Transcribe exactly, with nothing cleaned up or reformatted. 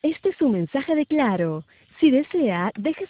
Este es un mensaje de Claro. Si desea, deje